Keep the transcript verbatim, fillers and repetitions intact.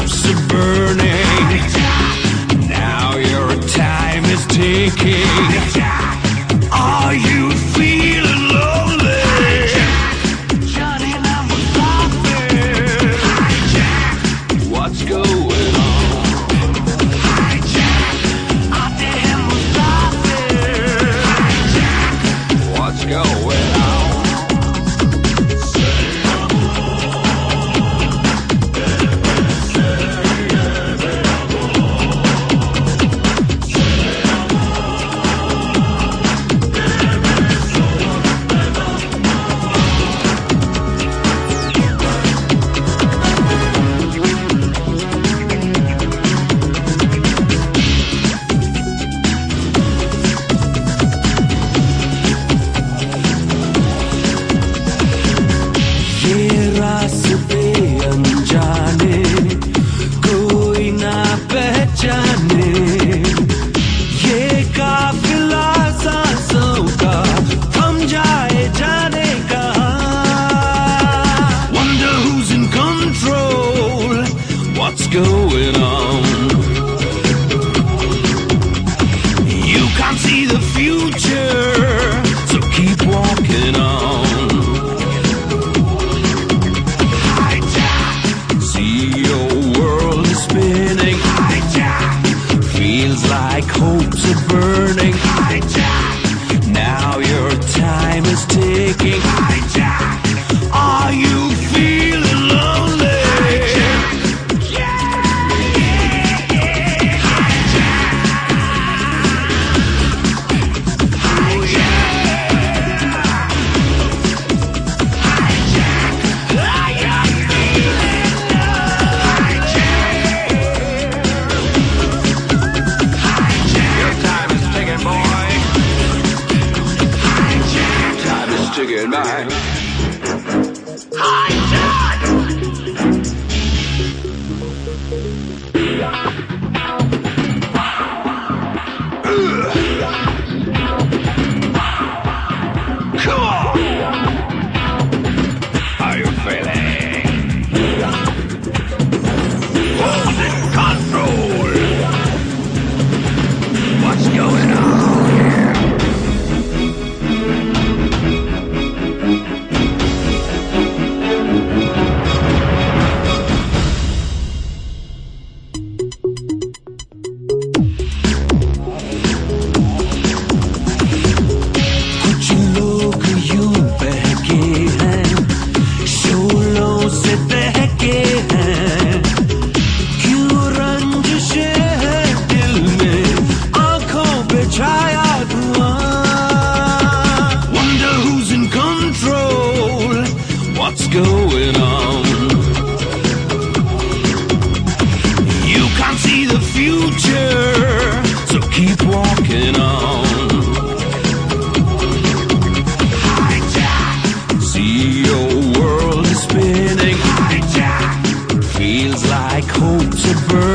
hopes are burning. Now your time is ticking. Are you feeling lonely? Johnny number five. What's going on? What's going on? What's going on? You can't see the future, so keep walking on. Hijack. See your world is spinning. Hijack. Feels like hopes are burning. Hijack. Now your time is ticking. Hijack. Are you feeling lonely? Chicken mine. Hijack! Cool! How you feeling? Hold it, control! What's going on? What's going on? You can't see the future, so keep walking on. Hijack. See your world is spinning. Hijack. Feels like hopes are burning.